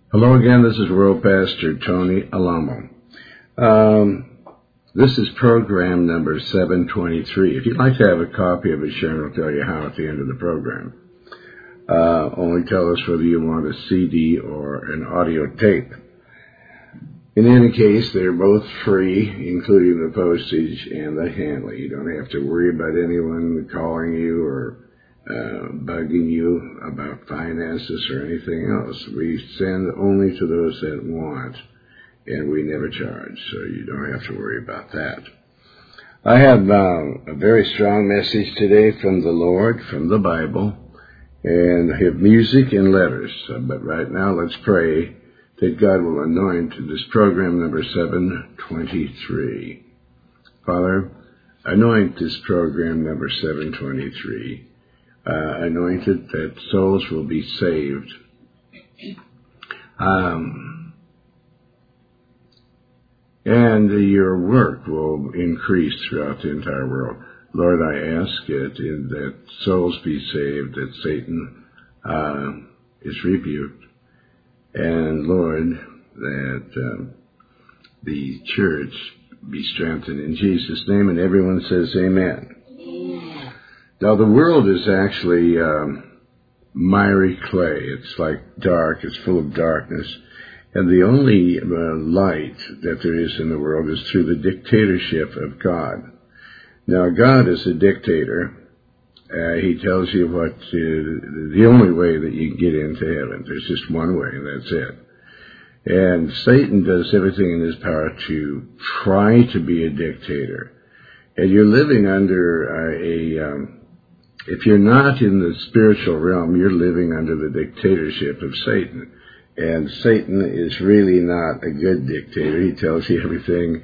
Hello again, this is World Pastor Tony Alamo. This is program number 723. If you'd like to have a copy of it, Sharon will tell you how at the end of the program. Only tell us whether you want a CD or an audio tape. In any case, they're both free, including the postage and the handling. You don't have to worry about anyone calling you or bugging you about finances or anything else. We send only to those that want, and we never charge, so you don't have to worry about that. I have a very strong message today from the Lord, from the Bible, and I have music and letters. But right now, let's pray that God will anoint this program number 723. Father, anoint this program number 723. Anointed that souls will be saved. And your work will increase throughout the entire world. Lord, I ask it that souls be saved, that Satan is rebuked. And Lord, that the church be strengthened in Jesus' name. And everyone says amen. Now, the world is actually miry clay. It's like dark. It's full of darkness. And the only light that there is in the world is through the dictatorship of God. Now, God is a dictator. He tells you what the only way that you can get into heaven. There's just one way, and that's it. And Satan does everything in his power to try to be a dictator. And you're living under if you're not in the spiritual realm, you're living under the dictatorship of Satan. And Satan is really not a good dictator. He tells you everything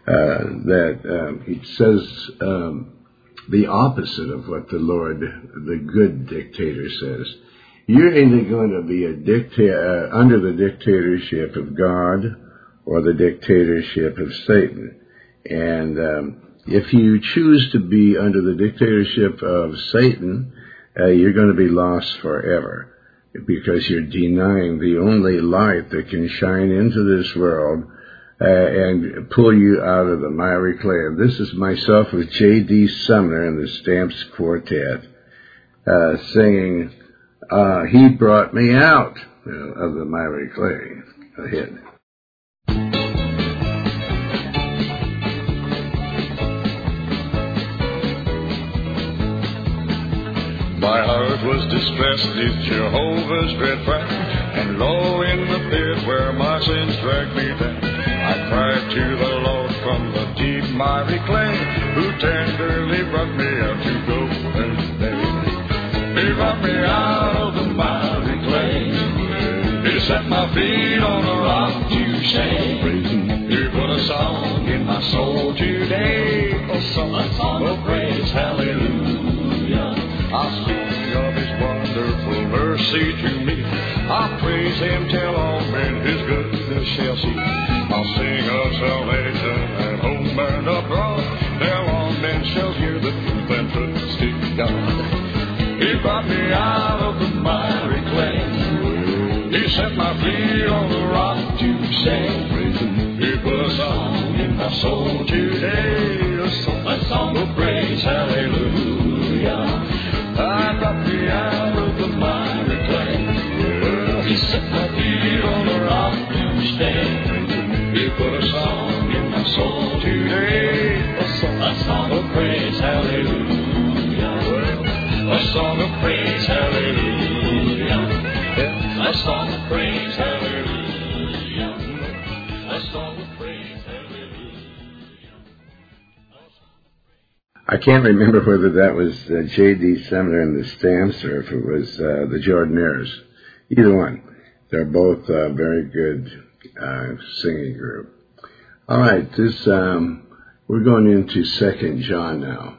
he says the opposite of what the Lord, the good dictator, says. You're either going to be under the dictatorship of God or the dictatorship of Satan. And if you choose to be under the dictatorship of Satan, you're going to be lost forever because you're denying the only light that can shine into this world and pull you out of the miry clay. And this is myself with J.D. Sumner and the Stamps Quartet singing, He Brought Me Out of the Miry Clay. Go ahead. My heart was distressed at Jehovah's dread frown, and low in the pit where my sins dragged me down, I cried to the Lord from the deep miry clay, who tenderly brought me out to golden day. He brought me out of the miry clay. He set my feet on a rock to stay. He put a song in my soul today, a song of praise, hallelujah. I'll speak of His wonderful mercy to me. I'll praise Him till all men His goodness shall see. I'll sing of salvation and home and abroad, till all men shall hear the truth and put to God. He brought me out of the miry clay. He set my feet on the rock to stay. He put a song in my soul today, a song of praise, hallelujah. I brought me out of the miry clay. He set my feet on the rock to stay. He put a song in my soul today, a song of praise, hallelujah. A song of praise, hallelujah. A song of praise, hallelujah. A song of praise, hallelujah. I can't remember whether that was J.D. Sumner and the Stamps or if it was the Jordanaires. Either one. They're both very good singing group. All right, we're going into 2 John now.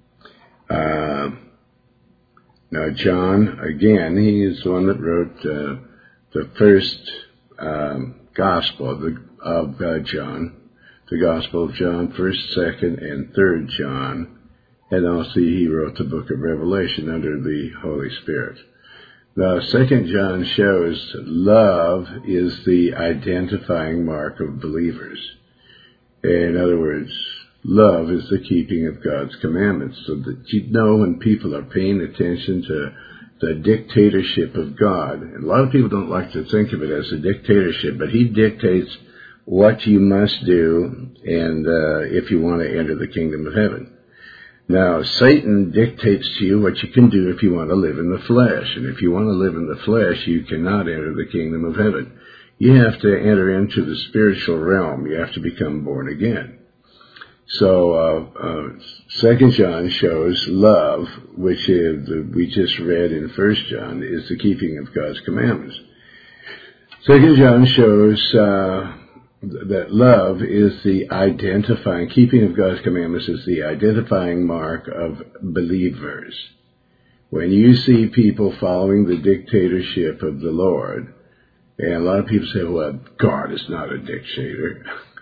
Now, John, again, he is the one that wrote the first gospel of John, the Gospel of John, 1st, 2nd, and 3rd John. And also he wrote the book of Revelation under the Holy Spirit. Now, 2 John shows love is the identifying mark of believers. In other words, love is the keeping of God's commandments, so that you know when people are paying attention to the dictatorship of God. And a lot of people don't like to think of it as a dictatorship, but he dictates what you must do and if you want to enter the kingdom of heaven. Now, Satan dictates to you what you can do if you want to live in the flesh. And if you want to live in the flesh, you cannot enter the kingdom of heaven. You have to enter into the spiritual realm. You have to become born again. So, 2 John shows love, which we just read in 1 John, is the keeping of God's commandments. 2 John shows that love is the identifying, keeping of God's commandments is the identifying mark of believers. When you see people following the dictatorship of the Lord, and a lot of people say, well, God is not a dictator.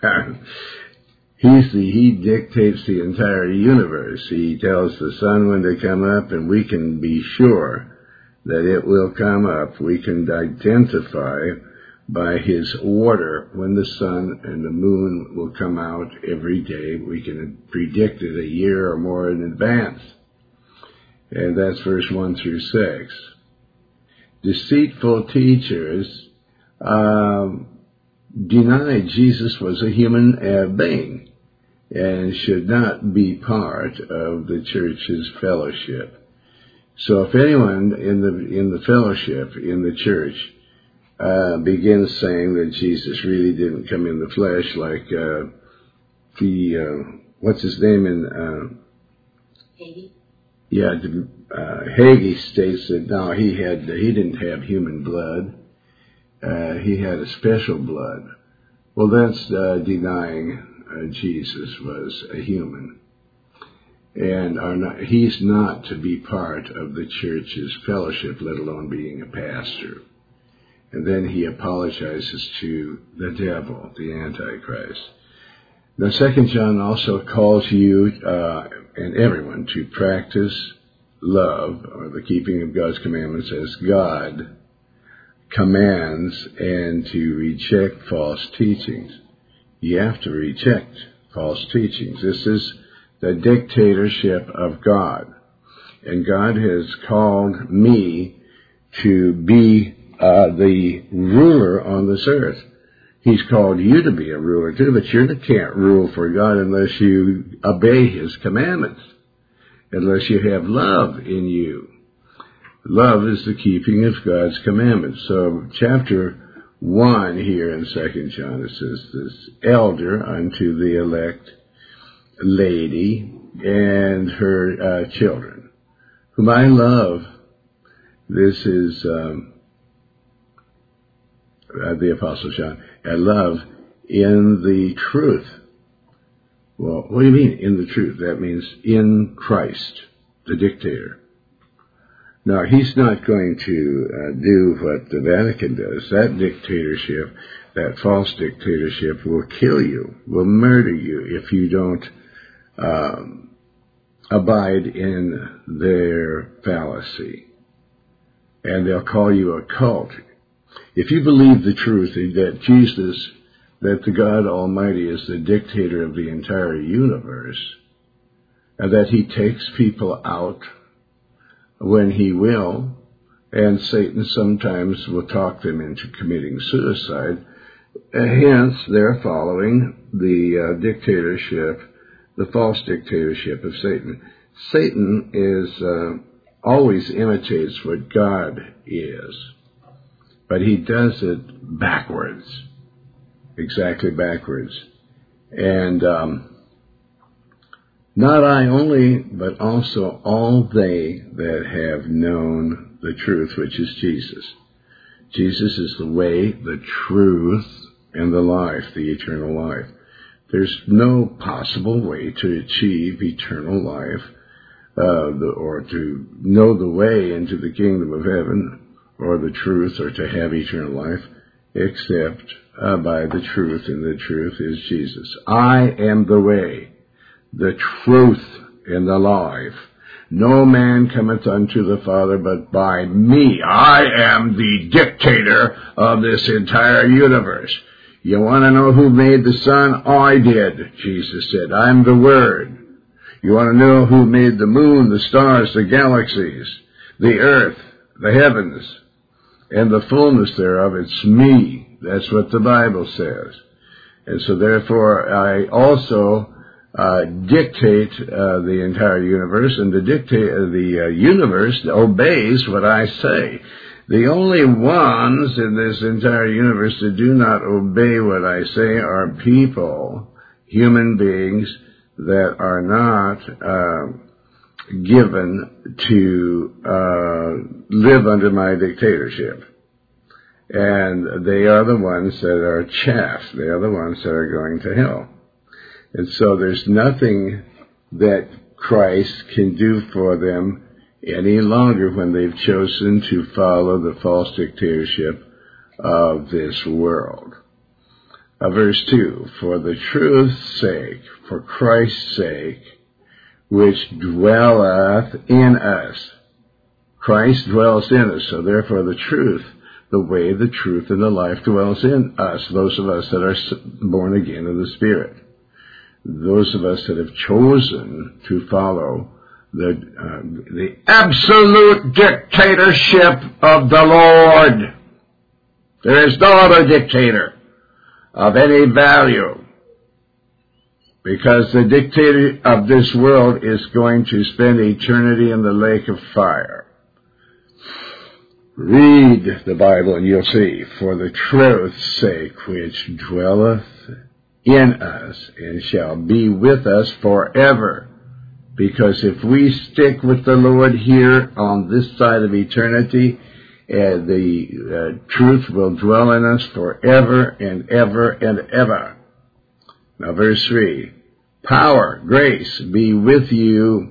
He dictates the entire universe. He tells the sun when to come up, and we can be sure that it will come up. We can identify by his order when the sun and the moon will come out every day. We can predict it a year or more in advance. And that's verse 1 through 6. Deceitful teachers deny Jesus was a human being and should not be part of the church's fellowship. So if anyone in the fellowship, in the church, begins saying that Jesus really didn't come in the flesh, like what's his name in Hagee? Yeah, Hagee states that no, he didn't have human blood. He had a special blood. Well, that's denying Jesus was a human, and he's not to be part of the church's fellowship, let alone being a pastor. And then he apologizes to the devil, the Antichrist. Now, 2 John also calls you and everyone to practice love, or the keeping of God's commandments, as God commands, and to reject false teachings. You have to reject false teachings. This is the dictatorship of God. And God has called me to be the ruler on this earth. He's called you to be a ruler too, but you can't rule for God unless you obey his commandments, unless you have love in you. Love is the keeping of God's commandments. So chapter 1 here in 2 John, it says, this elder unto the elect lady and her children, whom I love. This is the Apostle John. I love in the truth. Well, what do you mean in the truth? That means in Christ, the dictator. Now, he's not going to do what the Vatican does. That dictatorship, that false dictatorship, will kill you, will murder you if you don't abide in their fallacy. And they'll call you a cult. If you believe the truth that Jesus, that the God Almighty is the dictator of the entire universe, and that he takes people out when he will, and Satan sometimes will talk them into committing suicide, hence they're following the dictatorship, the false dictatorship of Satan. Satan is always imitates what God is, but he does it backwards, exactly backwards. And not I only, but also all they that have known the truth, which is Jesus. Jesus is the way, the truth, and the life, the eternal life. There's no possible way to achieve eternal life, or to know the way into the kingdom of heaven, or the truth, or to have eternal life, except by the truth, and the truth is Jesus. I am the way, the truth, and the life. No man cometh unto the Father but by me. I am the dictator of this entire universe. You want to know who made the sun? I did, Jesus said. I'm the Word. You want to know who made the moon, the stars, the galaxies, the earth, the heavens, and the fullness thereof? It's me. That's what the Bible says. And so therefore I also dictate the entire universe, and the universe obeys what I say. The only ones in this entire universe that do not obey what I say are people, human beings, that are not given to live under my dictatorship. And they are the ones that are chaff. They are the ones that are going to hell. And so there's nothing that Christ can do for them any longer when they've chosen to follow the false dictatorship of this world. Verse 2, for the truth's sake, for Christ's sake, which dwelleth in us. Christ dwells in us, so therefore the truth, the way, the truth, and the life dwells in us, those of us that are born again of the Spirit. Those of us that have chosen to follow the absolute dictatorship of the Lord. There is no other dictator of any value, because the dictator of this world is going to spend eternity in the lake of fire. Read the Bible and you'll see, for the truth's sake, which dwelleth in us and shall be with us forever. Because if we stick with the Lord here on this side of eternity, the truth will dwell in us forever and ever and ever. Now verse 3, power, grace be with you,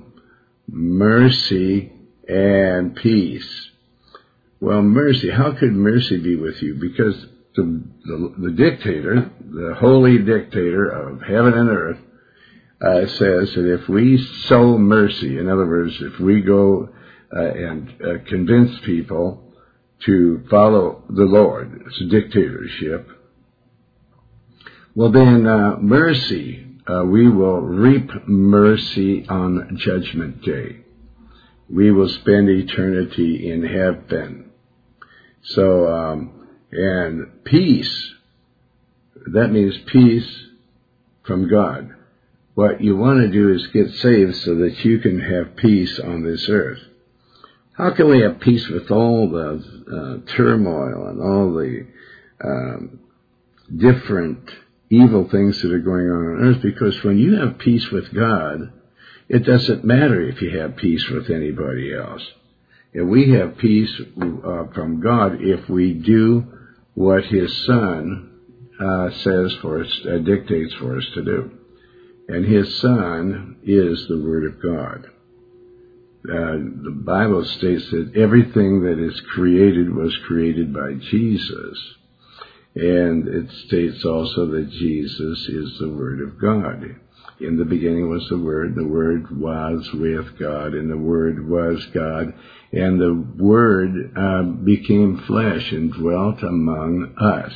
mercy and peace. Well, mercy, how could mercy be with you? Because the dictator, the holy dictator of heaven and earth, says that if we sow mercy, in other words, if we go and convince people to follow the Lord, it's a dictatorship, well then mercy, we will reap mercy on Judgment Day. We will spend eternity in heaven. So, and peace, that means peace from God. What you want to do is get saved so that you can have peace on this earth. How can we have peace with all the turmoil and all the different evil things that are going on earth? Because when you have peace with God, it doesn't matter if you have peace with anybody else. And we have peace from God if we do what His Son says for us, dictates for us to do. And His Son is the Word of God. The Bible states that everything that is created was created by Jesus. And it states also that Jesus is the Word of God. In the beginning was the Word was with God, and the Word was God, and the Word became flesh and dwelt among us.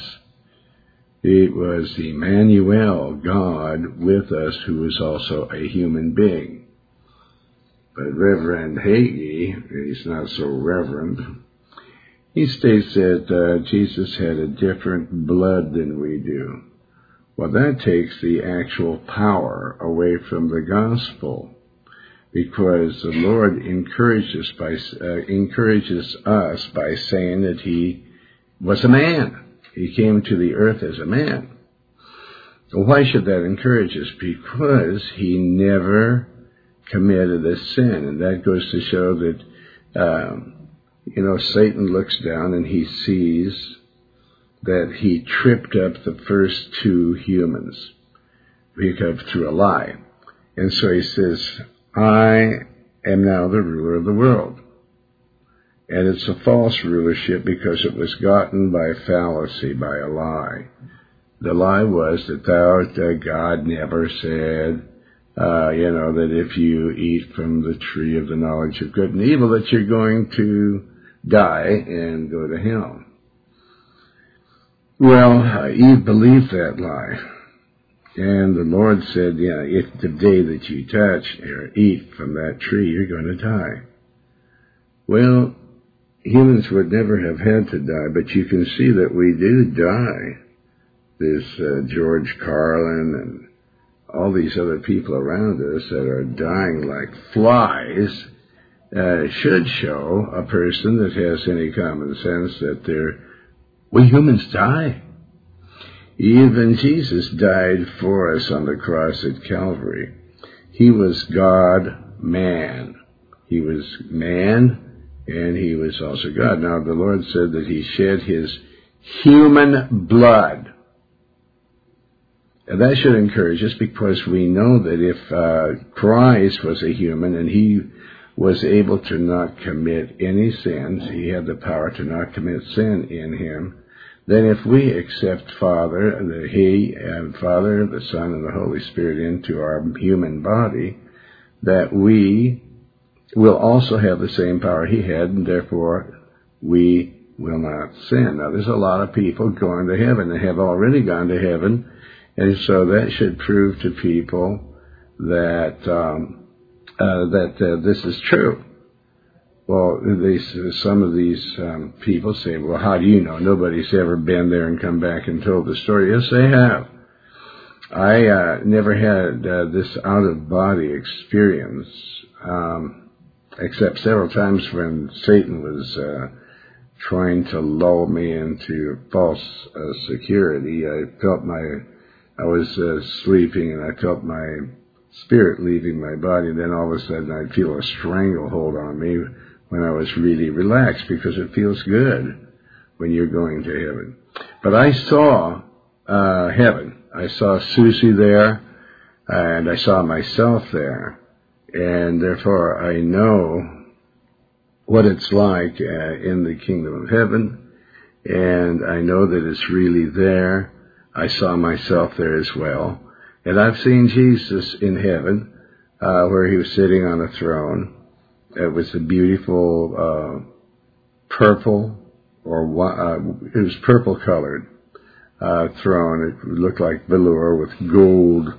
It was Emmanuel, God with us, who is also a human being. But Reverend Hagee, he's not so reverend, he states that Jesus had a different blood than we do. Well, that takes the actual power away from the gospel, because the Lord encourages us by saying that He was a man. He came to the earth as a man. Well, why should that encourage us? Because He never committed a sin, and that goes to show that Satan looks down and he sees that he tripped up the first two humans through a lie. And so he says, I am now the ruler of the world. And it's a false rulership because it was gotten by fallacy, by a lie. The lie was that God never said That if you eat from the tree of the knowledge of good and evil, that you're going to die and go to hell. Well, Eve believed that lie. And the Lord said, if the day that you touch or eat from that tree, you're going to die. Well, humans would never have had to die, but you can see that we do die. This George Carlin and all these other people around us that are dying like flies should show a person that has any common sense that we humans die. Even Jesus died for us on the cross at Calvary. He was God-man. He was man, and he was also God. Now, the Lord said that he shed his human blood. And that should encourage us, because we know that if Christ was a human and he was able to not commit any sins, he had the power to not commit sin in him, then if we accept Father, the Son, and the Holy Spirit into our human body, that we will also have the same power he had, and therefore we will not sin. Now, there's a lot of people going to heaven. They have already gone to heaven, and so that should prove to people that this is true. Well, some of these people say, well, how do you know? Nobody's ever been there and come back and told the story. Yes, they have. I never had this out-of-body experience, except several times when Satan was trying to lull me into false security. I was sleeping, and I felt my spirit leaving my body, and then all of a sudden I'd feel a stranglehold on me when I was really relaxed, because it feels good when you're going to heaven. But I saw heaven. I saw Susie there, and I saw myself there, and therefore I know what it's like in the kingdom of heaven, and I know that it's really there. I saw myself there as well. And I've seen Jesus in heaven, where he was sitting on a throne. It was a beautiful purple, it was purple-colored throne. It looked like velour with gold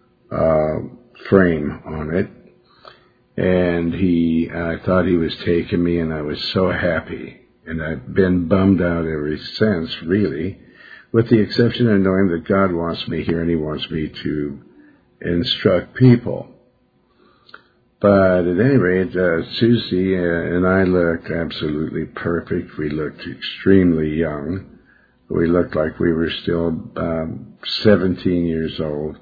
frame on it. And I thought he was taking me, and I was so happy. And I've been bummed out ever since, really, with the exception of knowing that God wants me here and he wants me to instruct people. But at any rate, Susie and I looked absolutely perfect. We looked extremely young. We looked like we were still 17 years old.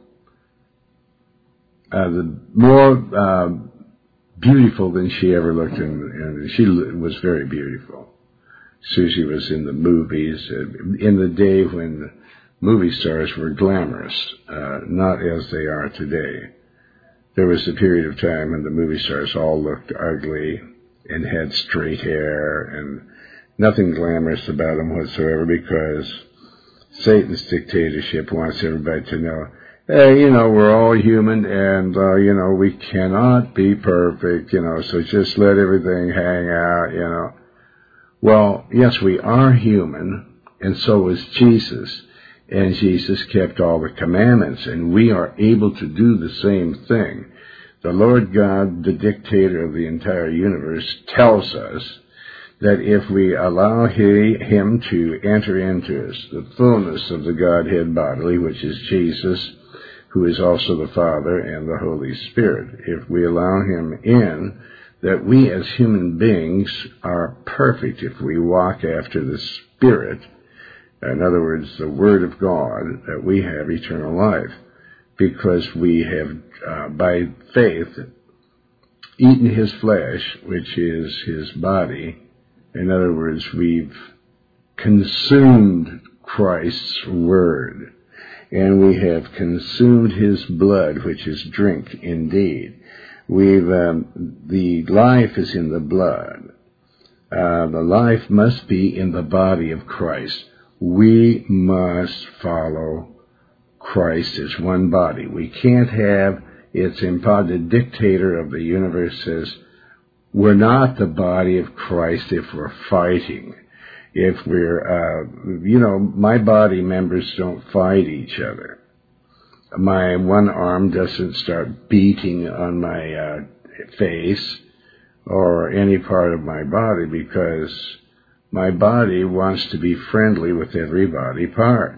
More beautiful than she ever looked, and she was very beautiful. Susie was in the movies, in the day when movie stars were glamorous, not as they are today. There was a period of time when the movie stars all looked ugly and had straight hair and nothing glamorous about them whatsoever, because Satan's dictatorship wants everybody to know, hey, we're all human, and, we cannot be perfect, so just let everything hang out, Well, yes, we are human, and so was Jesus. And Jesus kept all the commandments, and we are able to do the same thing. The Lord God, the dictator of the entire universe, tells us that if we allow him to enter into us, the fullness of the Godhead bodily, which is Jesus, who is also the Father and the Holy Spirit, if we allow him in, that we as human beings are perfect if we walk after the Spirit. In other words, the Word of God, that we have eternal life, because we have, by faith, eaten his flesh, which is his body. In other words, we've consumed Christ's Word, and we have consumed his blood, which is drink indeed. The life is in the blood. The life must be in the body of Christ. We must follow Christ as one body. We can't have It's impossible. The dictator of the universe says, we're not the body of Christ if we're fighting. If we're, my body members don't fight each other. My one arm doesn't start beating on my face or any part of my body because my body wants to be friendly with every body part.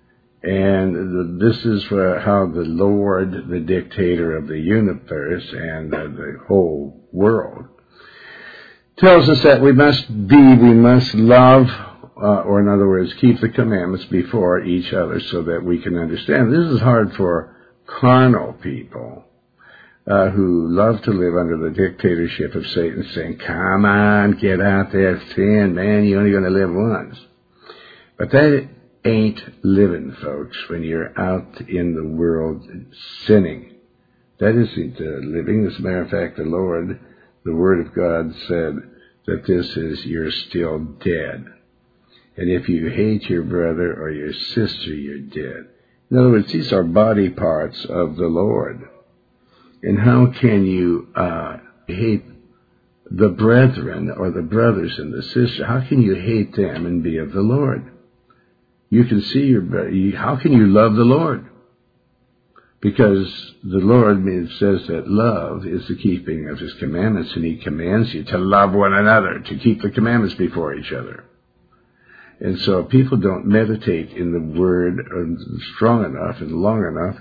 And this is how the Lord, the dictator of the universe and the whole world, tells us that we must love, or in other words, keep the commandments before each other so that we can understand. This is hard for carnal people who love to live under the dictatorship of Satan, saying, come on, get out there, sin, man, you're only going to live once. But that ain't living, folks, when you're out in the world sinning. That isn't living. As a matter of fact, the Word of God said that this is, you're still dead. And if you hate your brother or your sister, you're dead. In other words, these are body parts of the Lord. And how can you hate the brethren or the brothers and the sister? How can you hate them and be of the Lord? You can see how can you love the Lord? Because the Lord says that love is the keeping of His commandments, and He commands you to love one another, to keep the commandments before each other. And so people don't meditate in the Word strong enough and long enough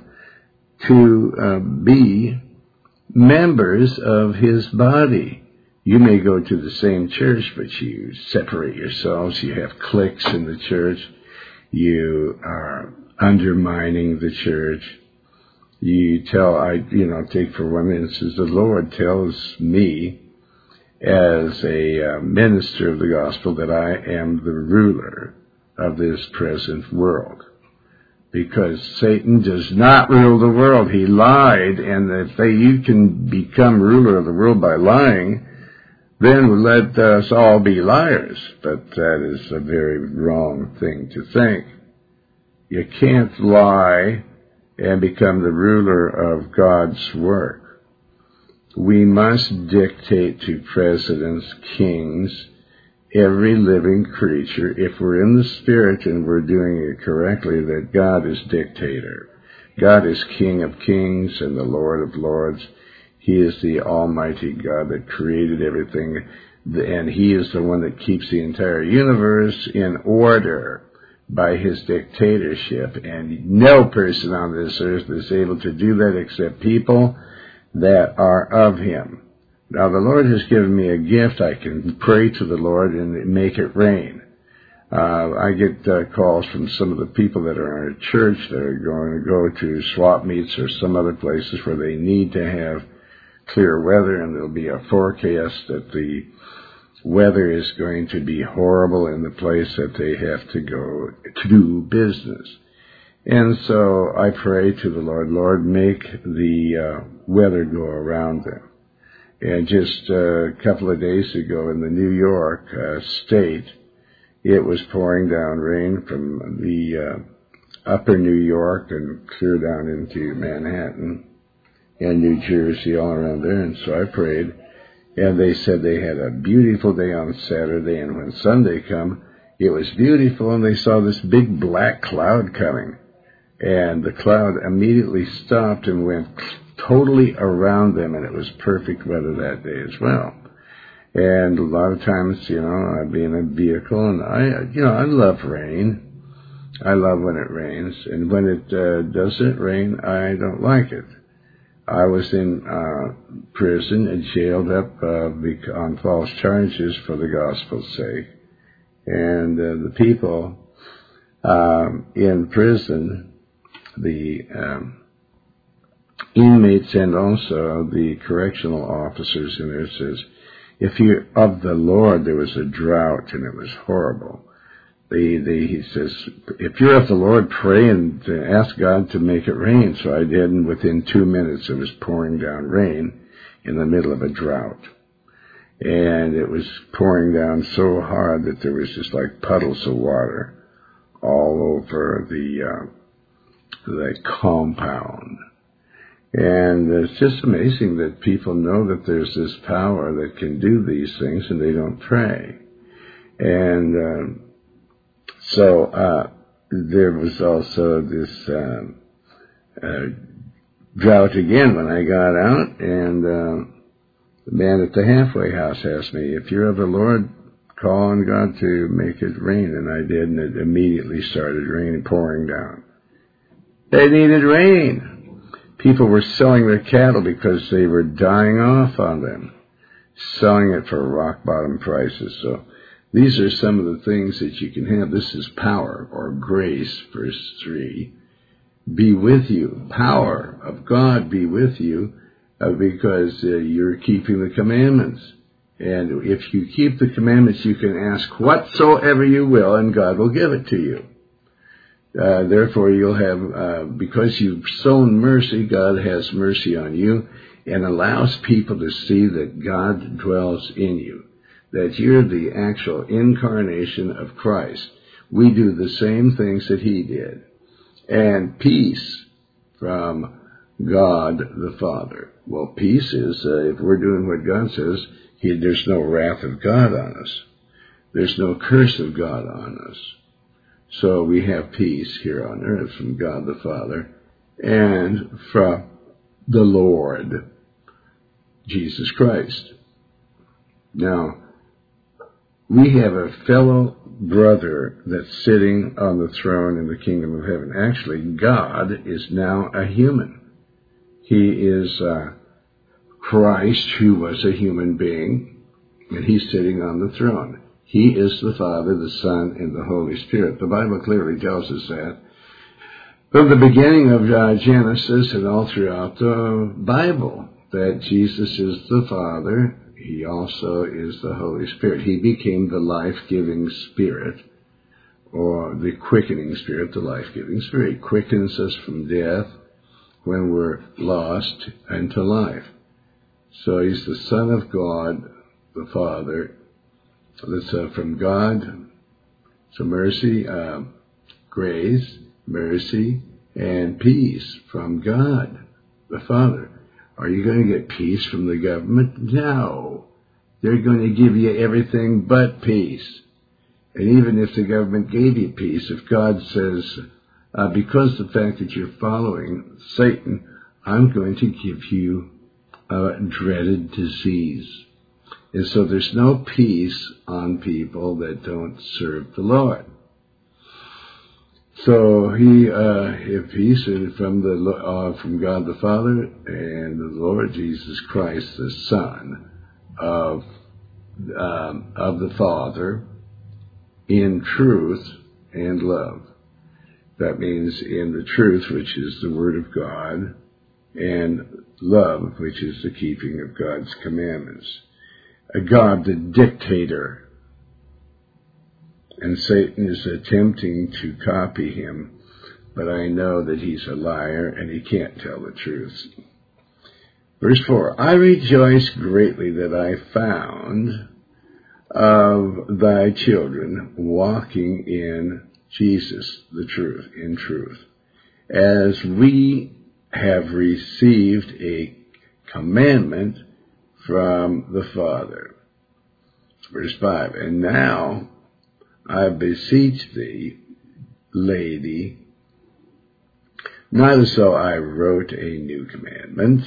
to be members of His body. You may go to the same church, but you separate yourselves. You have cliques in the church. You are undermining the church. You take for one instance, the Lord tells me as a minister of the gospel that I am the ruler of this present world. Because Satan does not rule the world. He lied, and if you can become ruler of the world by lying, then let us all be liars. But that is a very wrong thing to think. You can't lie and become the ruler of God's work. We must dictate to presidents, kings, every living creature, if we're in the Spirit and we're doing it correctly, that God is dictator. God is King of kings and the Lord of lords. He is the Almighty God that created everything, and He is the one that keeps the entire universe in order by His dictatorship. And no person on this earth is able to do that except people that are of Him. Now, the Lord has given me a gift. I can pray to the Lord and make it rain. I get calls from some of the people that are in a church that are going to go to swap meets or some other places where they need to have clear weather, and there'll be a forecast that the weather is going to be horrible in the place that they have to go to do business. And so I pray to the Lord, make the weather go around them. And just a couple of days ago in the New York state, it was pouring down rain from the upper New York and clear down into Manhattan and New Jersey, all around there. And so I prayed, and they said they had a beautiful day on Saturday, and when Sunday come, it was beautiful, and they saw this big black cloud coming. And the cloud immediately stopped and went totally around them, and it was perfect weather that day as well. And a lot of times, I'd be in a vehicle, and I love rain. I love when it rains, and when it doesn't rain, I don't like it. I was in prison and jailed up on false charges for the gospel's sake. And the people in prison, the inmates and also the correctional officers in there says, if you're of the Lord, there was a drought and it was horrible. He says, if you're of the Lord, pray and ask God to make it rain. So I did, and within 2 minutes it was pouring down rain in the middle of a drought. And it was pouring down so hard that there was just like puddles of water all over the compound. And it's just amazing that people know that there's this power that can do these things and they don't pray. And so there was also this drought again when I got out, and the man at the halfway house asked me, if you're of the Lord, call on God to make it rain. And I did, and it immediately started raining, pouring down. They needed rain. People were selling their cattle because they were dying off on them, selling it for rock bottom prices. So these are some of the things that you can have. This is power or grace, verse 3. Be with you. Power of God be with you because you're keeping the commandments. And if you keep the commandments, you can ask whatsoever you will, and God will give it to you. Therefore, you'll have, because you've sown mercy, God has mercy on you and allows people to see that God dwells in you, that you're the actual incarnation of Christ. We do the same things that he did. And peace from God the Father. Well, peace is, if we're doing what God says, there's no wrath of God on us. There's no curse of God on us. So we have peace here on earth from God the Father and from the Lord, Jesus Christ. Now, we have a fellow brother that's sitting on the throne in the kingdom of heaven. Actually, God is now a human. He is Christ, who was a human being, and he's sitting on the throne. He is the Father, the Son, and the Holy Spirit. The Bible clearly tells us that. From the beginning of Genesis and all throughout the Bible, that Jesus is the Father, he also is the Holy Spirit. He became the life-giving Spirit, or the quickening Spirit, the life-giving Spirit. He quickens us from death when we're lost into life. So he's the Son of God, the Father. That's from God. So mercy, grace, mercy, and peace from God, the Father. Are you going to get peace from the government? No. They're going to give you everything but peace. And even if the government gave you peace, if God says, because of the fact that you're following Satan, I'm going to give you a dreaded disease. And so there's no peace on people that don't serve the Lord. So if peace is from God the Father and the Lord Jesus Christ, the Son of the Father, in truth and love. That means in the truth, which is the Word of God, and love, which is the keeping of God's commandments. A God, the dictator. And Satan is attempting to copy him, but I know that he's a liar and he can't tell the truth. Verse 4, I rejoice greatly that I found of thy children walking in Jesus, the truth, in truth, as we have received a commandment from the Father. Verse 5, and now I beseech thee, lady, not as though I wrote a new commandment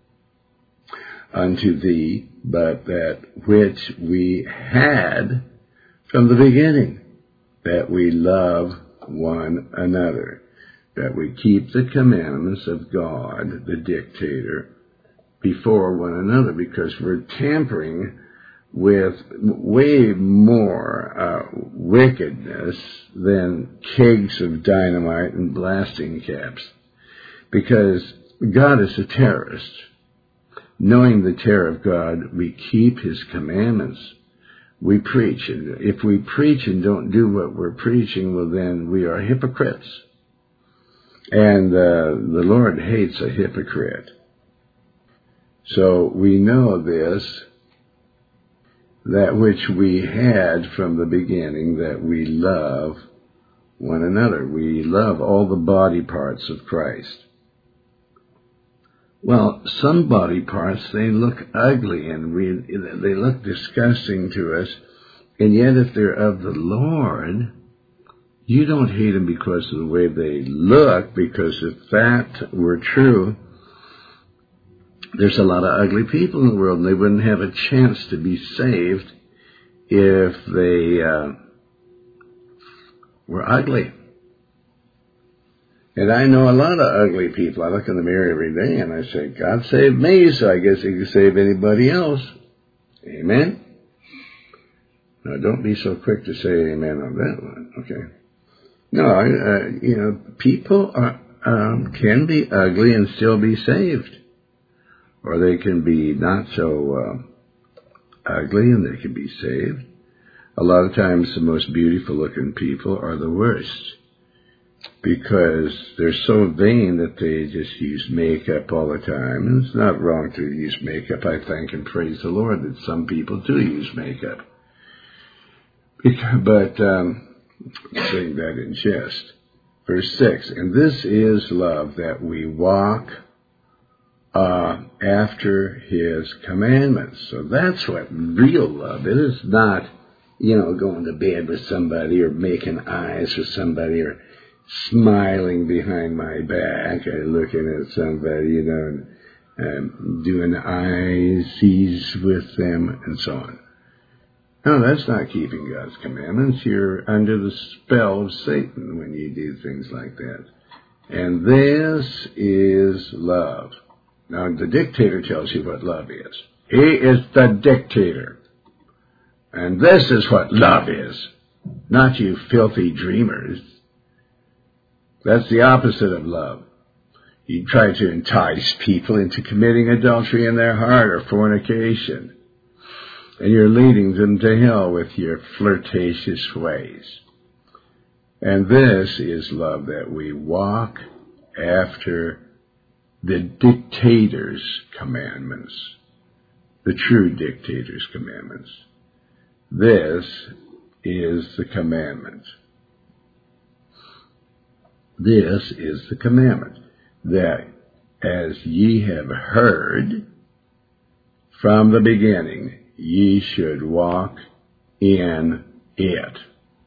unto thee, but that which we had from the beginning, that we love one another, that we keep the commandments of God, the dictator, before one another, because we're tampering with way more wickedness than kegs of dynamite and blasting caps, because God is a terrorist. Knowing the terror of God, we keep his commandments. We preach. And if we preach and don't do what we're preaching, well, then we are hypocrites. And the Lord hates a hypocrite. So we know this, that which we had from the beginning, that we love one another. We love all the body parts of Christ. Well, some body parts, they look ugly and they look disgusting to us. And yet if they're of the Lord, you don't hate them because of the way they look, because if that were true, there's a lot of ugly people in the world, and they wouldn't have a chance to be saved if they were ugly. And I know a lot of ugly people. I look in the mirror every day and I say, God saved me, so I guess he can save anybody else. Amen? Now, don't be so quick to say amen on that one, okay? No, people can be ugly and still be saved. Or they can be not so ugly and they can be saved. A lot of times the most beautiful looking people are the worst, because they're so vain that they just use makeup all the time. And it's not wrong to use makeup. I thank and praise the Lord that some people do use makeup. But saying that in jest. Verse 6, and this is love, that we walk after his commandments. So that's what real love is. It's not, going to bed with somebody or making eyes with somebody or smiling behind my back or looking at somebody, and doing eyesies with them and so on. No, that's not keeping God's commandments. You're under the spell of Satan when you do things like that. And this is love. Now, the dictator tells you what love is. He is the dictator. And this is what love is. Not you filthy dreamers. That's the opposite of love. You try to entice people into committing adultery in their heart or fornication. And you're leading them to hell with your flirtatious ways. And this is love, that we walk after the dictator's commandments, the true dictator's commandments. This is the commandment. This is the commandment, that as ye have heard from the beginning, ye should walk in it.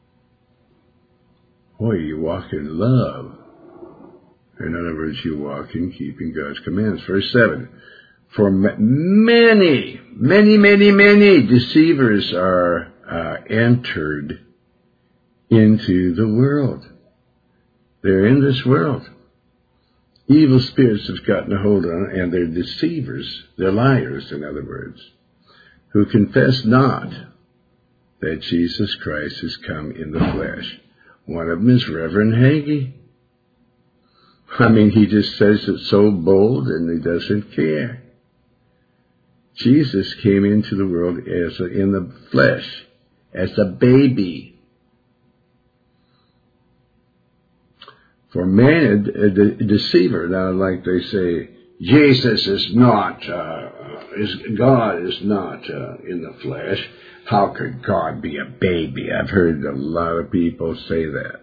Boy, you walk in love. In other words, you walk in keeping God's commands. Verse 7, for many deceivers are entered into the world. They're in this world. Evil spirits have gotten a hold on them, and they're deceivers. They're liars, in other words, who confess not that Jesus Christ has come in the flesh. One of them is Reverend Hagee. He just says it so bold and he doesn't care. Jesus came into the world in the flesh, as a baby. For man, a deceiver, now like they say, Jesus is not, God is not in the flesh. How could God be a baby? I've heard a lot of people say that.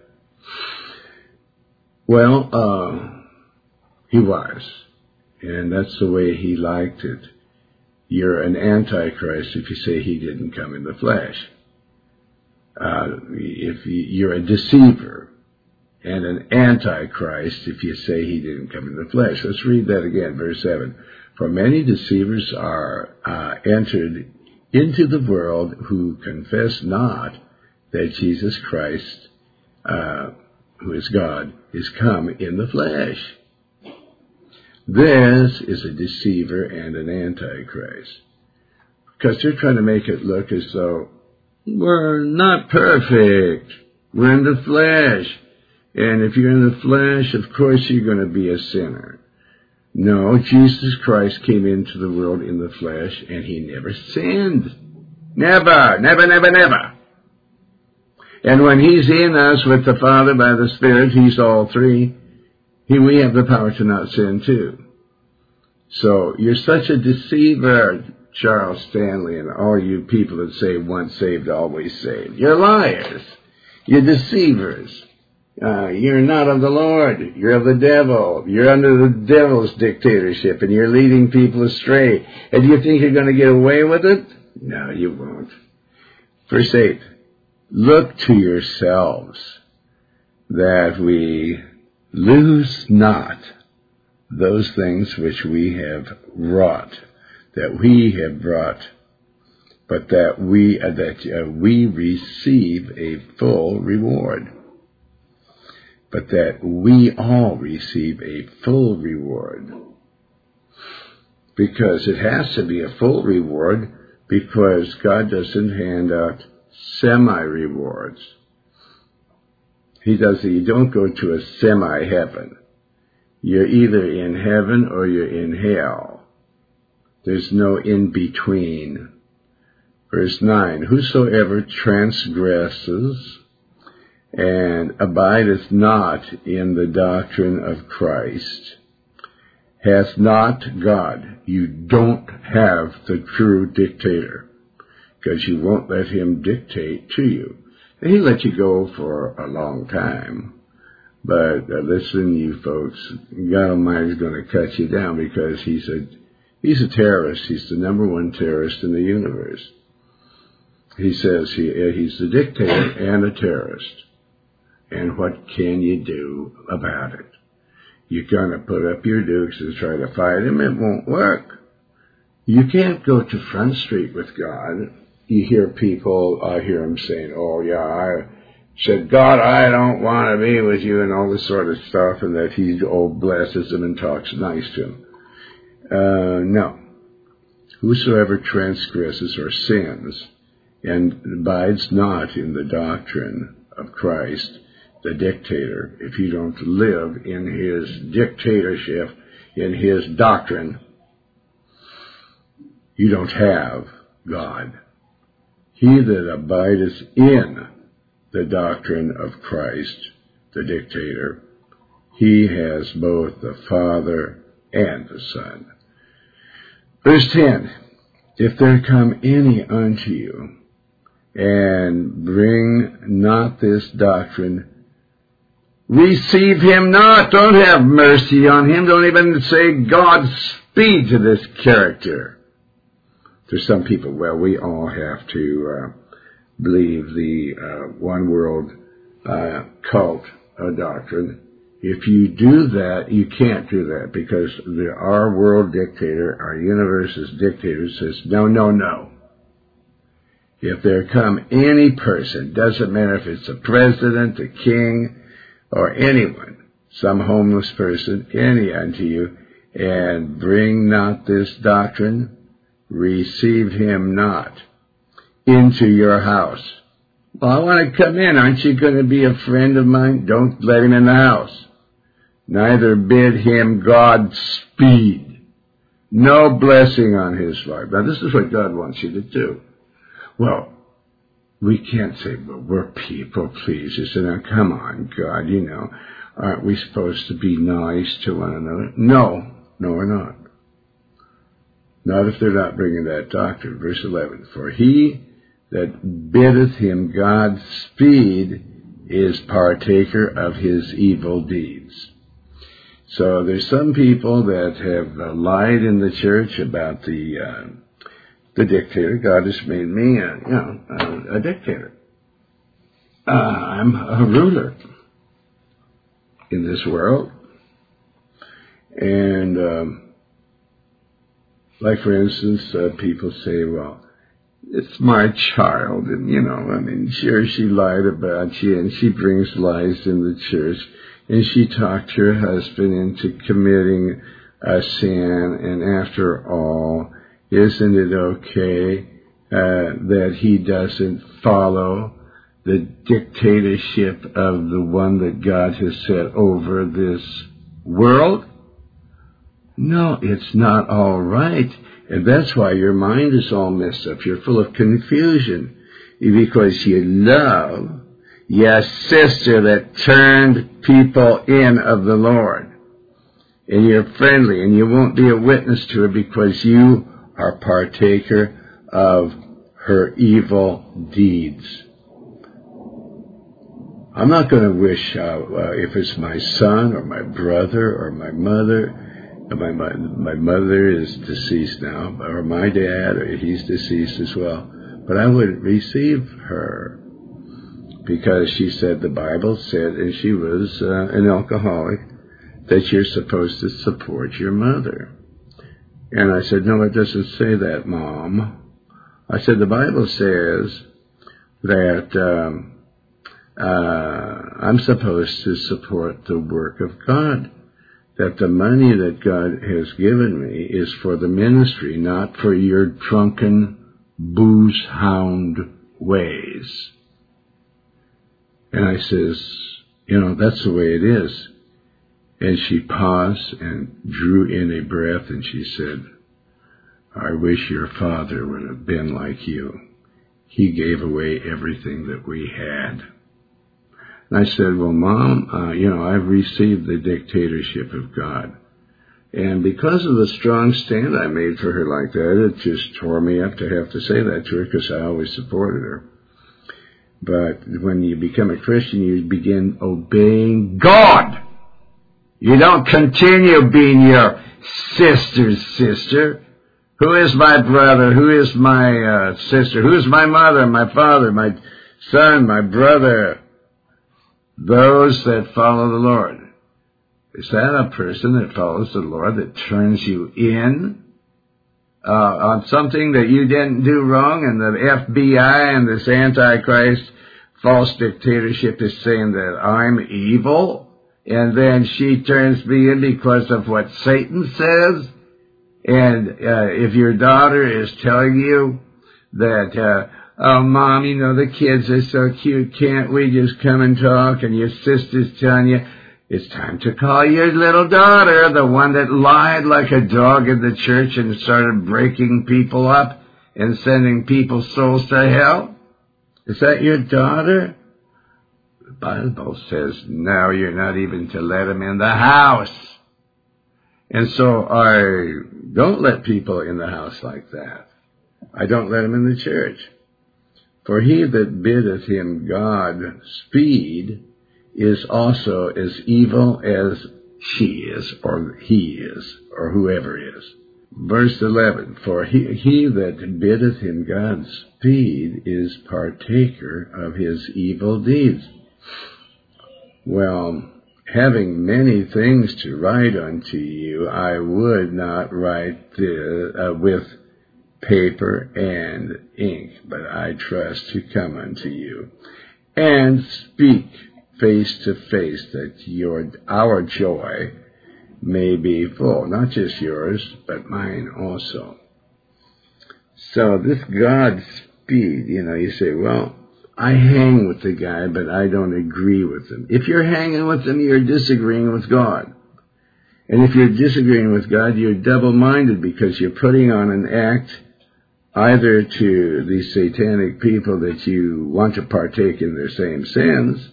Well, he was, and that's the way he liked it. You're an antichrist if you say he didn't come in the flesh. If you're a deceiver, and an antichrist if you say he didn't come in the flesh. Let's read that again, verse 7. For many deceivers are entered into the world, who confess not that Jesus Christ, who is God, is come in the flesh. This is a deceiver and an antichrist, because they're trying to make it look as though we're not perfect. We're in the flesh. And if you're in the flesh, of course you're going to be a sinner. No, Jesus Christ came into the world in the flesh, and he never sinned. Never, never, never, never. And when he's in us with the Father by the Spirit, he's all three, we have the power to not sin too. So you're such a deceiver, Charles Stanley, and all you people that say once saved, always saved. You're liars. You're deceivers. You're not of the Lord. You're of the devil. You're under the devil's dictatorship, and you're leading people astray. And do you think you're going to get away with it? No, you won't. Verse 8, look to yourselves that we lose not those things which we have wrought, that we have brought, but that we receive a full reward. But that we all receive a full reward. Because it has to be a full reward, because God doesn't hand out semi-rewards. You don't go to a semi-heaven. You're either in heaven or you're in hell. There's no in-between. Verse 9, whosoever transgresses and abideth not in the doctrine of Christ hath not God. You don't have the true dictator, because you won't let him dictate to you. And he'll let you go for a long time. But listen, you folks, God Almighty is going to cut you down, because he's a terrorist. He's the number one terrorist in the universe. He says he's the dictator and a terrorist. And what can you do about it? You're going to put up your dukes and try to fight him. It won't work. You can't go to Front Street with God. You hear people, I hear them saying, oh yeah, I said, God, I don't want to be with you, and all this sort of stuff, and that he blesses them and talks nice to them. No. Whosoever transgresses or sins and abides not in the doctrine of Christ, the dictator, if you don't live in his dictatorship, in his doctrine, you don't have God. He that abideth in the doctrine of Christ, the dictator, he has both the Father and the Son. Verse 10, if there come any unto you, and bring not this doctrine, receive him not. Don't have mercy on him. Don't even say Godspeed to this character. There's some people, well, we all have to believe the one world cult doctrine. If you do that, you can't do that, because our world dictator, our universe's dictator, says, no, no, no. If there come any person, doesn't matter if it's a president, a king, or anyone, some homeless person, any unto you, and bring not this doctrine, receive him not into your house. Well, I want to come in. Aren't you going to be a friend of mine? Don't let him in the house. Neither bid him Godspeed. No blessing on his life. Now, this is what God wants you to do. Well, we can't say, well, we're people pleasers. And now, come on, God, aren't we supposed to be nice to one another? No, we're not. Not if they're not bringing that doctrine. Verse 11, for he that biddeth him Godspeed is partaker of his evil deeds. So there's some people that have lied in the church about the dictator. God has made me a dictator. I'm a ruler in this world. And like, for instance, people say, well, it's my child, and sure, she lied about you, and she brings lies in the church, and she talked her husband into committing a sin, and after all, isn't it okay that he doesn't follow the dictatorship of the one that God has set over this world? No, it's not all right. And that's why your mind is all messed up. You're full of confusion. Because you love your sister that turned people in of the Lord. And you're friendly, and you won't be a witness to her because you are partaker of her evil deeds. I'm not going to wish, if it's my son or my brother or my mother. My mother is deceased now, or my dad, or he's deceased as well. But I wouldn't receive her because she said the Bible said, and she was an alcoholic, that you're supposed to support your mother. And I said, no, it doesn't say that, Mom. I said, the Bible says that I'm supposed to support the work of God, that the money that God has given me is for the ministry, not for your drunken, booze-hound ways. And I says, that's the way it is. And she paused and drew in a breath, and she said, I wish your father would have been like you. He gave away everything that we had. And I said, well, Mom, I've received the dictatorship of God. And because of the strong stand I made for her like that, it just tore me up to have to say that to her because I always supported her. But when you become a Christian, you begin obeying God. You don't continue being your sister's sister. Who is my brother? Who is my sister? Who is my mother, my father, my son, my brother? Those that follow the Lord. Is that a person that follows the Lord that turns you in on something that you didn't do wrong, and the FBI and this Antichrist false dictatorship is saying that I'm evil, and then she turns me in because of what Satan says? And if your daughter is telling you that, oh, Mom, the kids are so cute, can't we just come and talk? And your sister's telling you, it's time to call your little daughter, the one that lied like a dog in the church and started breaking people up and sending people's souls to hell. Is that your daughter? The Bible says, no, you're not even to let them in the house. And so I don't let people in the house like that. I don't let them in the church. For he that biddeth him God speed is also as evil as she is, or he is, or whoever is. Verse 11, for he that biddeth him God speed is partaker of his evil deeds. Well, having many things to write unto you, I would not write with paper and ink, but I trust to come unto you and speak face to face, that our joy may be full, not just yours, but mine also. So this God speed, you say, well, I hang with the guy, but I don't agree with him. If you're hanging with him, you're disagreeing with God. And if you're disagreeing with God, you're double-minded because you're putting on an act either to these satanic people that you want to partake in their same sins,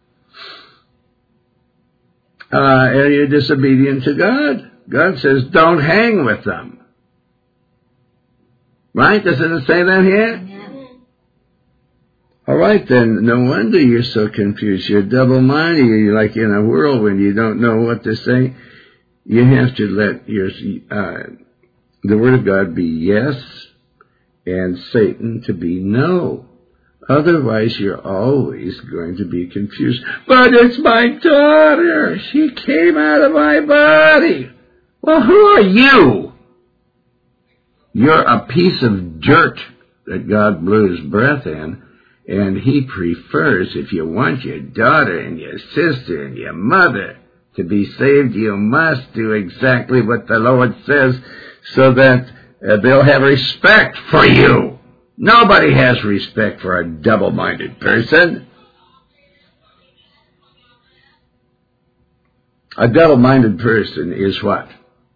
and you're disobedient to God. God says, don't hang with them. Right? Doesn't it say that here? Yeah. All right, then, no wonder you're so confused. You're double-minded. You're like in a whirlwind. You don't know what to say. You have to let the Word of God be yes, and Satan to be no. Otherwise, you're always going to be confused. But it's my daughter. She came out of my body. Well, who are you? You're a piece of dirt that God blew his breath in, and he prefers, if you want your daughter and your sister and your mother to be saved, you must do exactly what the Lord says so that they'll have respect for you. Nobody has respect for a double-minded person. A double-minded person is what?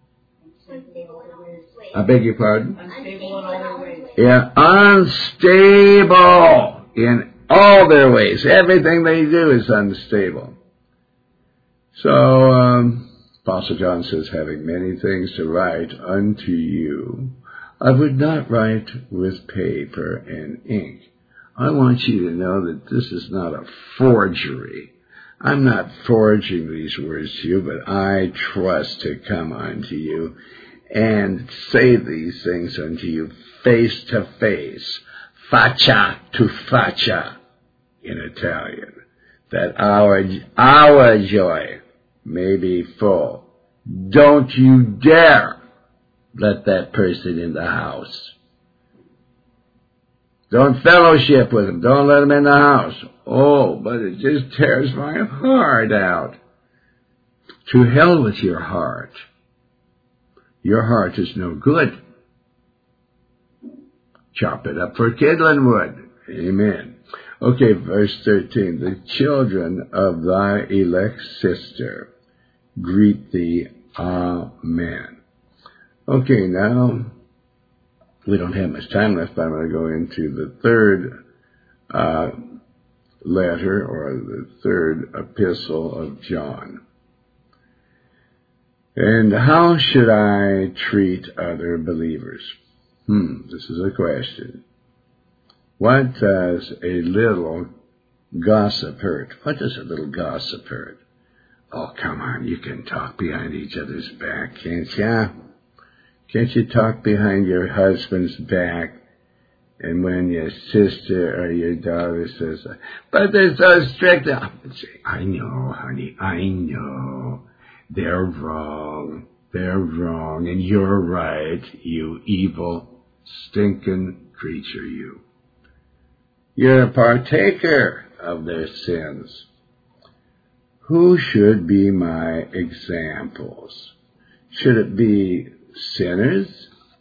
I beg your pardon? Unstable in all their ways. Yeah, unstable in all their ways. Everything they do is unstable. So, Apostle John says, having many things to write unto you, I would not write with paper and ink. I want you to know that this is not a forgery. I'm not forging these words to you, but I trust to come unto you and say these things unto you face to face, faccia to faccia in Italian, that our joy may be full. Don't you dare let that person in the house. Don't fellowship with him. Don't let him in the house. Oh, but it just tears my heart out. To hell with your heart. Your heart is no good. Chop it up for kindling wood. Amen. Okay, verse 13. The children of thy elect sister greet thee. Amen. Okay, now we don't have much time left, but I'm going to go into the third letter, or the third epistle of John. And how should I treat other believers? This is a question. What does a little gossip hurt? What does a little gossip hurt? Oh, come on, you can talk behind each other's back, can't you? Can't you talk behind your husband's back? And when your sister or your daughter says, but they're so strict, I know, honey, I know. They're wrong, and you're right, you evil, stinking creature, you. You're a partaker of their sins. Who should be my examples? Should it be sinners?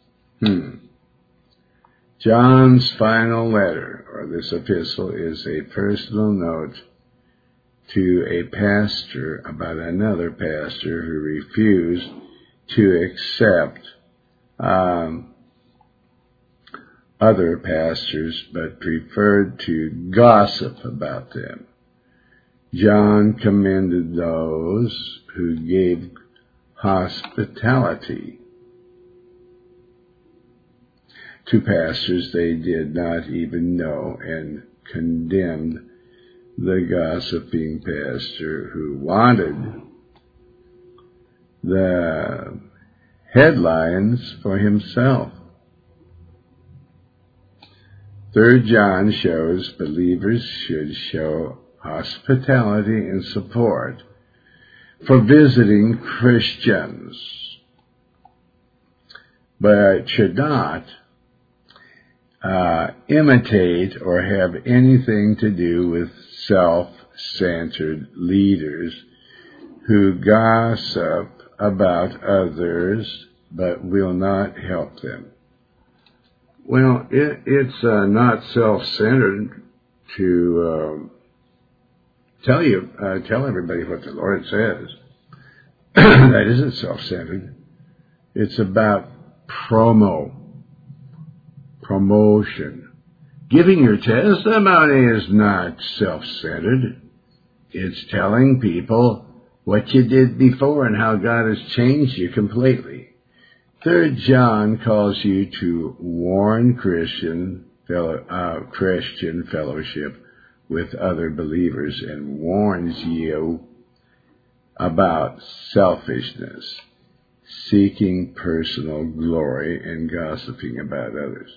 John's final letter, or this epistle, is a personal note to a pastor about another pastor who refused to accept other pastors but preferred to gossip about them. John commended those who gave hospitality to pastors they did not even know, and condemned the gossiping pastor who wanted the headlines for himself. 3 John shows believers should show hospitality and support for visiting Christians, but should not imitate or have anything to do with self-centered leaders who gossip about others but will not help them. Well, it's not self-centered to tell everybody what the Lord says. That isn't self-centered. It's about promotion. Giving your testimony is not self-centered. It's telling people what you did before and how God has changed you completely. 3 John calls you to warn Christian fellowship with other believers and warns you about selfishness, seeking personal glory, and gossiping about others.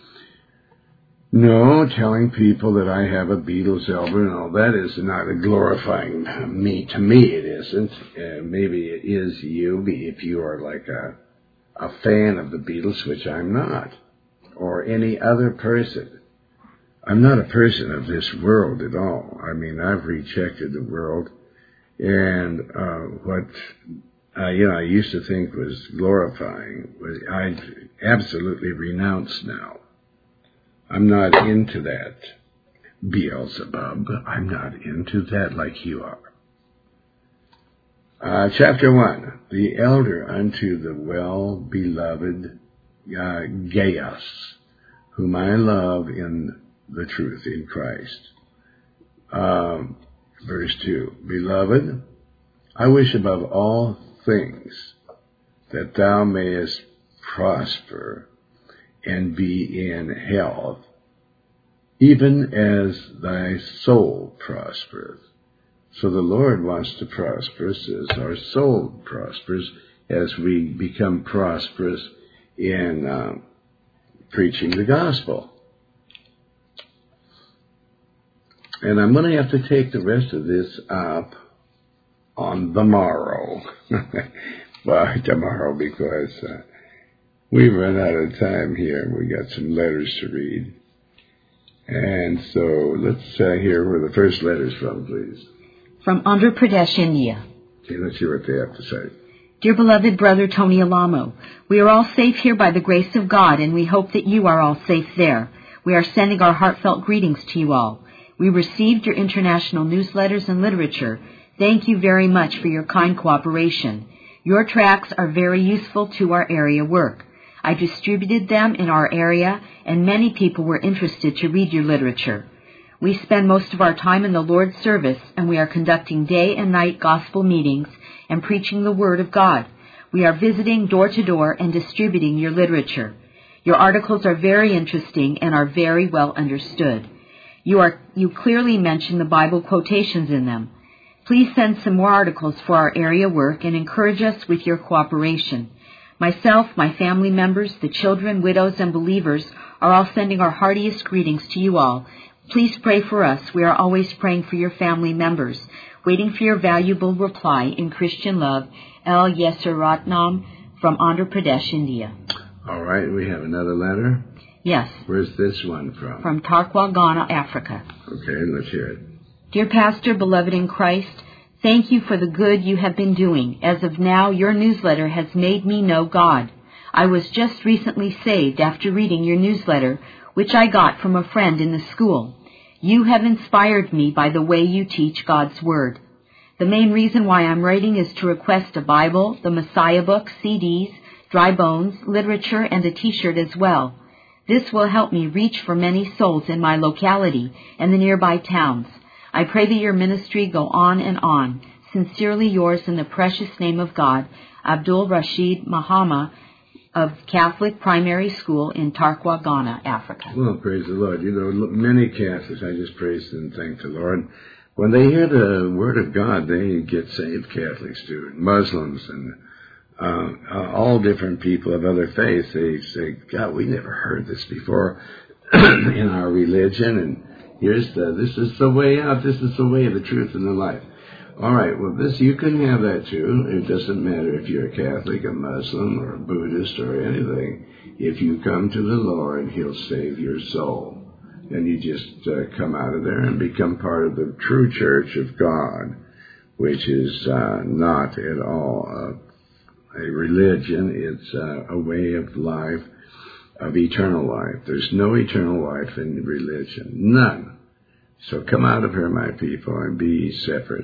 No, telling people that I have a Beatles album and all that is not a glorifying me. To me, it isn't. Maybe it is you, if you are like a fan of the Beatles, which I'm not, or any other person. I'm not a person of this world at all. I mean, I've rejected the world, and what I used to think was glorifying, I absolutely renounce now. I'm not into that. Beelzebub, I'm not into that like you are. Chapter 1, the elder unto the well-beloved Gaius, whom I love in the truth in Christ. Verse 2, Beloved, I wish above all things that thou mayest prosper and be in health, even as thy soul prospereth. So the Lord wants to prosper us as our soul prospers, as we become prosperous in preaching the gospel. And I'm going to have to take the rest of this up on the morrow. Well, tomorrow, because we've run out of time here. We got some letters to read. And so let's hear where the first letter's from, please. From Andhra Pradesh, India. Okay, let's hear what they have to say. Dear beloved brother Tony Alamo, we are all safe here by the grace of God, and we hope that you are all safe there. We are sending our heartfelt greetings to you all. We received your international newsletters and literature. Thank you very much for your kind cooperation. Your tracts are very useful to our area work. I distributed them in our area, and many people were interested to read your literature. We spend most of our time in the Lord's service, and we are conducting day and night gospel meetings and preaching the Word of God. We are visiting door to door and distributing your literature. Your articles are very interesting and are very well understood. You clearly mention the Bible quotations in them. Please send some more articles for our area work and encourage us with your cooperation. Myself, my family members, the children, widows, and believers are all sending our heartiest greetings to you all. Please pray for us. We are always praying for your family members. Waiting for your valuable reply in Christian love, L. Yesaratnam from Andhra Pradesh, India. All right, we have another letter? Yes. Where's this one from? From Tarkwa, Ghana, Africa. Okay, let's hear it. Dear Pastor, beloved in Christ, thank you for the good you have been doing. As of now, your newsletter has made me know God. I was just recently saved after reading your newsletter, which I got from a friend in the school. You have inspired me by the way you teach God's Word. The main reason why I'm writing is to request a Bible, the Messiah book, CDs, dry bones, literature, and a T-shirt as well. This will help me reach for many souls in my locality and the nearby towns. I pray that your ministry go on and on. Sincerely yours in the precious name of God, Abdul Rashid Mahama of Catholic Primary School in Tarkwa, Ghana, Africa. Well, praise the Lord. You know, many Catholics, I just praise and thank the Lord. When they hear the Word of God, they get saved, Catholics do, Muslims and all different people of other faiths. They say, God, we never heard this before in our religion, and this is the way out, this is the way, the truth, and the life. All right, well, you can have that too. It doesn't matter if you're a Catholic, a Muslim, or a Buddhist, or anything. If you come to the Lord, He'll save your soul. And you just come out of there and become part of the true church of God, which is not at all a religion. It's a way of life, of eternal life. There's no eternal life in religion. None. So come out of here, my people, and be separate.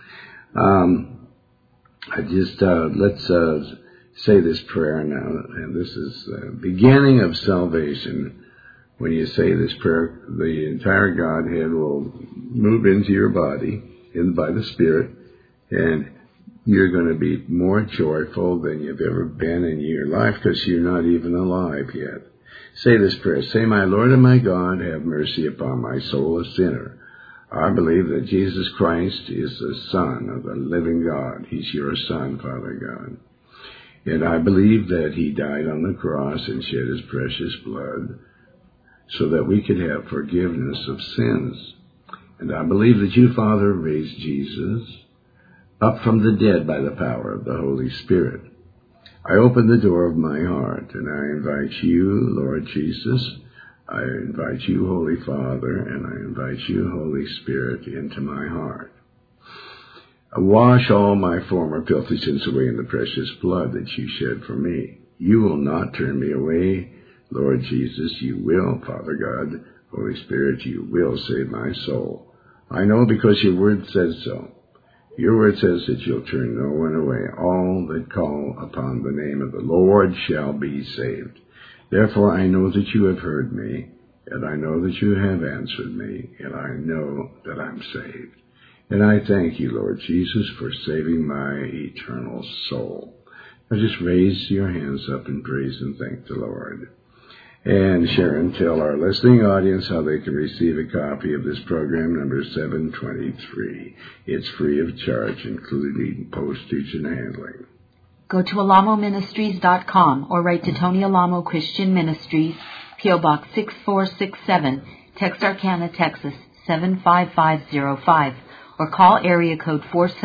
Let's say this prayer now, and this is the beginning of salvation. When you say this prayer, the entire Godhead will move into your body by the Spirit, and you're going to be more joyful than you've ever been in your life because you're not even alive yet. Say this prayer. Say, my Lord and my God, have mercy upon my soul, a sinner. I believe that Jesus Christ is the Son of the living God. He's your Son, Father God. And I believe that He died on the cross and shed His precious blood so that we could have forgiveness of sins. And I believe that you, Father, raised Jesus up from the dead by the power of the Holy Spirit. I open the door of my heart, and I invite you, Lord Jesus. I invite you, Holy Father, and I invite you, Holy Spirit, into my heart. I wash all my former filthy sins away in the precious blood that you shed for me. You will not turn me away, Lord Jesus. You will, Father God, Holy Spirit, you will save my soul. I know because your word says so. Your word says that you'll turn no one away. All that call upon the name of the Lord shall be saved. Therefore I know that you have heard me, and I know that you have answered me, and I know that I'm saved. And I thank you, Lord Jesus, for saving my eternal soul. Now just raise your hands up in praise and thank the Lord. And Sharon, tell our listening audience how they can receive a copy of this program, number 723. It's free of charge, including postage and handling. Go to alamoministries.com or write to Tony Alamo Christian Ministries, P.O. Box 6467, Texarkana, Texas 75505, or call area code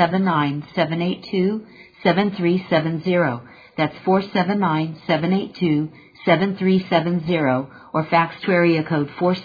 479-782-7370. That's 479-782-7370, or fax to area code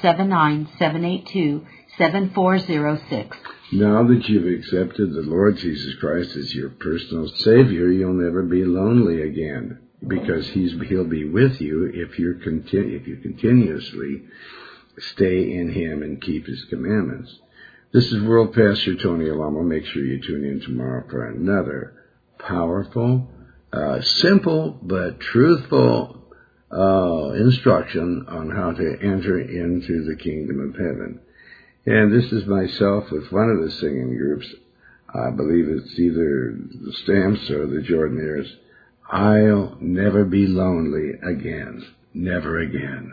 479-782-7406. Now that you've accepted the Lord Jesus Christ as your personal Savior, you'll never be lonely again, because He'll be with you if you continuously stay in Him and keep His commandments. This is World Pastor Tony Alamo. Make sure you tune in tomorrow for another powerful, simple but truthful instruction on how to enter into the kingdom of heaven. And this is myself with one of the singing groups. I believe it's either the Stamps or the Jordanaires. I'll never be lonely again. Never again.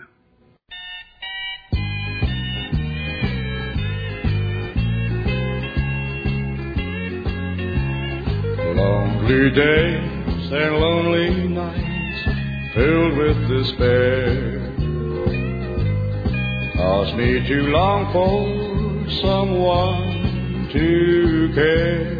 Lonely days and lonely nights filled with despair caused me to long for someone to care.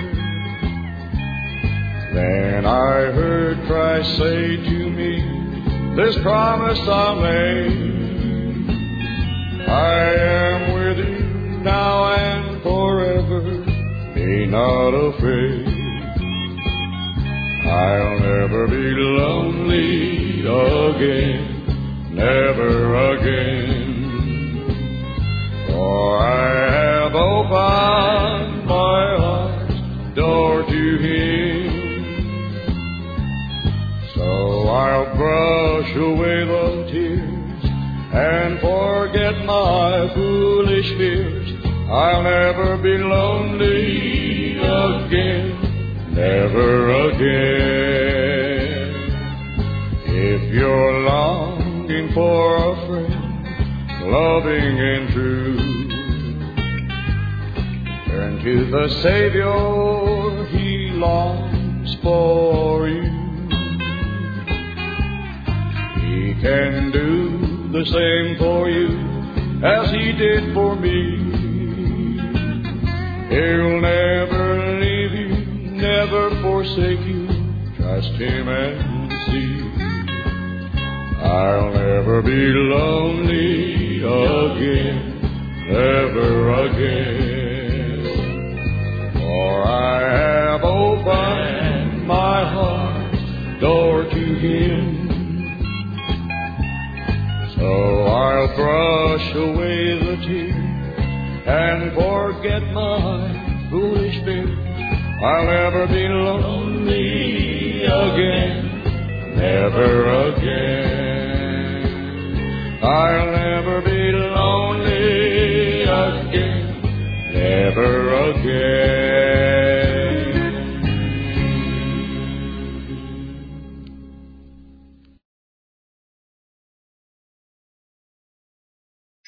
Then I heard Christ say to me, this promise I made, I am with you now and forever, be not afraid. I'll never be lonely again, never again. For I have opened my heart's door to Him. So I'll brush away the tears and forget my foolish fears. I'll never be lonely again, never again. If you're longing for a friend, loving and true, turn to the Savior, He longs for you. He can do the same for you as He did for me. He'll never leave you, never forsake you. Trust Him and see. I'll never be lonely again, never again. For I have opened my heart's door to Him. So I'll brush away the tears and forget my foolish fears. I'll never be lonely again, never again. I'll never be lonely again, never again.